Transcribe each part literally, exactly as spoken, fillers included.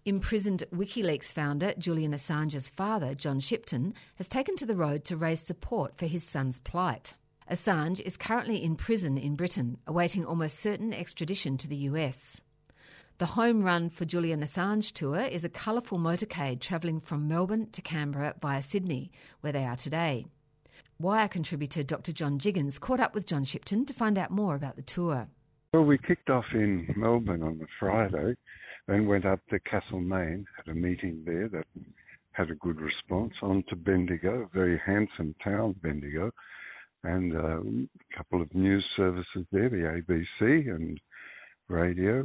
Imprisoned WikiLeaks founder Julian Assange's father, John Shipton, has taken to the road to raise support for his son's plight. Assange is currently in prison in Britain, awaiting almost certain extradition to the U S. The Home Run for Julian Assange tour is a colourful motorcade travelling from Melbourne to Canberra via Sydney, where they are today. Wire contributor Doctor John Jiggins caught up with John Shipton to find out more about the tour. Well, we kicked off in Melbourne on the Friday, then went up to Castlemaine, had a meeting there that had a good response, on to Bendigo, a very handsome town, Bendigo, and uh, a couple of news services there, the A B C and radio,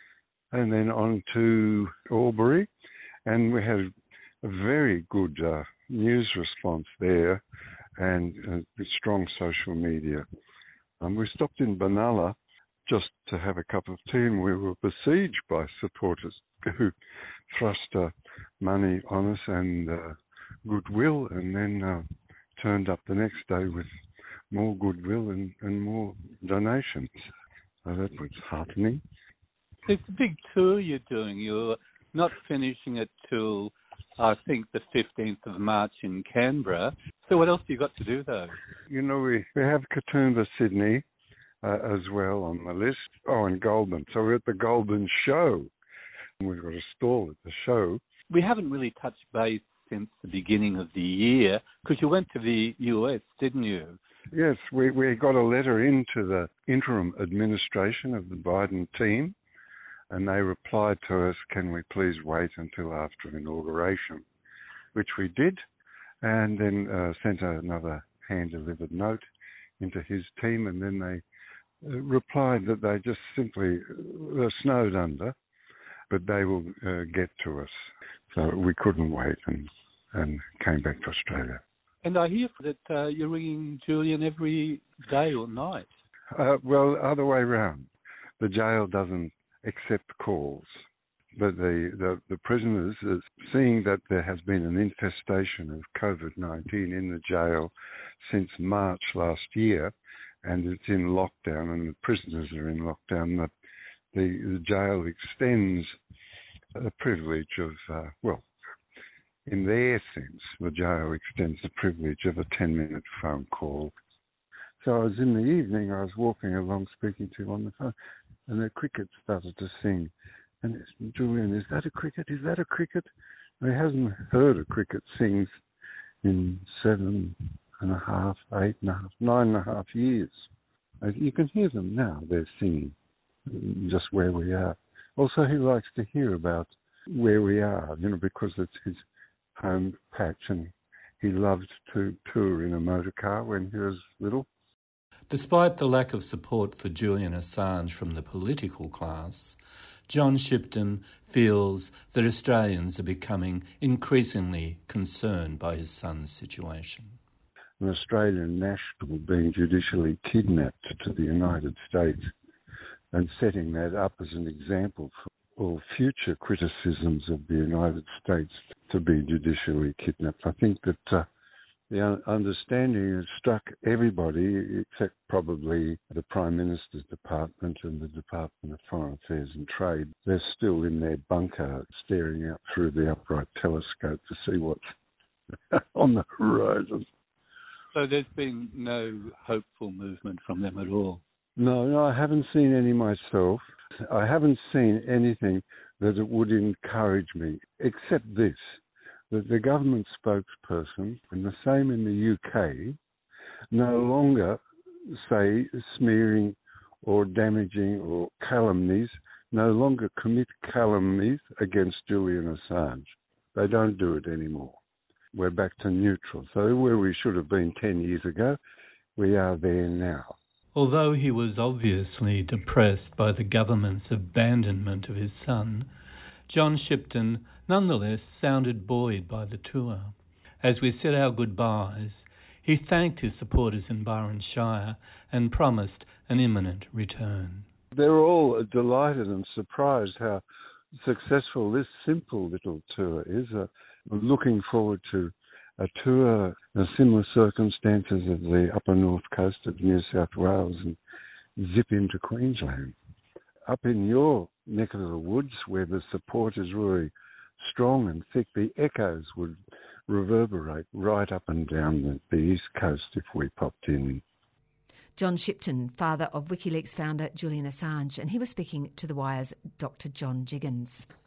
and then on to Albury, and we had a very good uh, news response there and uh, strong social media. Um, we stopped in Benalla just to have a cup of tea, and we were besieged by supporters who thrust uh, money on us and uh, goodwill, and then uh, turned up the next day with more goodwill and, and more donations. So that was heartening. It's a big tour you're doing. You're not finishing it till, I think, the fifteenth of March in Canberra. So what else have you got to do, though? You know, we, we have Katoomba, Sydney, uh, as well on the list. Oh, and Goulburn. So we're at the Goulburn show. We've got a stall at the show. We haven't really touched base since the beginning of the year, because you went to the U S, didn't you? Yes, we, we got a letter into the interim administration of the Biden team, and they replied to us, can we please wait until after inauguration, which we did, and then uh, sent another hand-delivered note into his team, and then they uh, replied that they just simply uh, snowed under, but they will uh, get to us. So we couldn't wait and, and came back to Australia. And I hear that uh, you're ringing Julian every day or night. Uh, well, other way round. The jail doesn't accept calls, but the, the, the prisoners, uh, seeing that there has been an infestation of COVID nineteen in the jail since March last year, and it's in lockdown, and the prisoners are in lockdown, the, the, the jail extends the privilege of, uh, well, in their sense, the jail extends the privilege of a ten-minute phone call. So I was in the evening, I was walking along speaking to him on the phone, and the cricket started to sing. And it's, Julian, is that a cricket? Is that a cricket? And he hasn't heard a cricket sing in seven and a half, eight and a half, nine and a half years. You can hear them now, they're singing, just where we are. Also, he likes to hear about where we are, you know, because it's his home patch, and he loved to tour in a motor car when he was little. Despite the lack of support for Julian Assange from the political class, John Shipton feels that Australians are becoming increasingly concerned by his son's situation. An Australian national being judicially kidnapped to the United States and setting that up as an example for all future criticisms of the United States to be judicially kidnapped. I think that uh, the understanding has struck everybody except probably the Prime Minister's Department and the Department of Foreign Affairs and Trade. They're still in their bunker staring out through the upright telescope to see what's on the horizon. So there's been no hopeful movement from them at all? No, no, I haven't seen any myself. I haven't seen anything that it would encourage me, except this, that the government spokesperson, and the same in the U K, no longer say smearing or damaging or calumnies, no longer commit calumnies against Julian Assange. They don't do it anymore. We're back to neutral. So where we should have been ten years ago, we are there now. Although he was obviously depressed by the government's abandonment of his son, John Shipton nonetheless sounded buoyed by the tour. As we said our goodbyes, he thanked his supporters in Byron Shire and promised an imminent return. They're all delighted and surprised how successful this simple little tour is. Uh, looking forward to a tour in similar circumstances of the upper north coast of New South Wales and zip into Queensland. Up in your neck of the woods where the support is really strong and thick, the echoes would reverberate right up and down the, the East Coast if we popped in. John Shipton, father of WikiLeaks founder Julian Assange, and he was speaking to The Wire's Doctor John Jiggins.